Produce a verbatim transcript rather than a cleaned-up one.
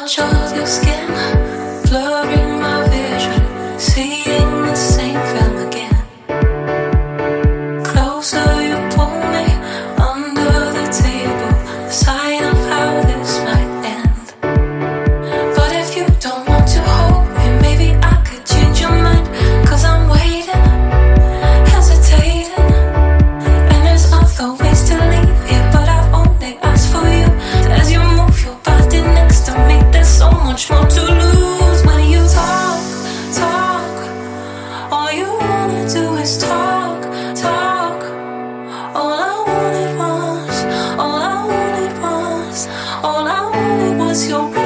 touch of your skin, blurring my vision, seeing the same film again. Closer you pull me, under the table, a sign of how this might end. But if you don't want to hold me, maybe I could change your mind, 'cause I'm waiting, hesitating, and there's other ways to leave here, but I've only asked for you. As you move your body next to me, there's so much more to lose. When you talk, talk, all you wanna do is talk, talk. All I wanted was, all I wanted was, all I wanted was your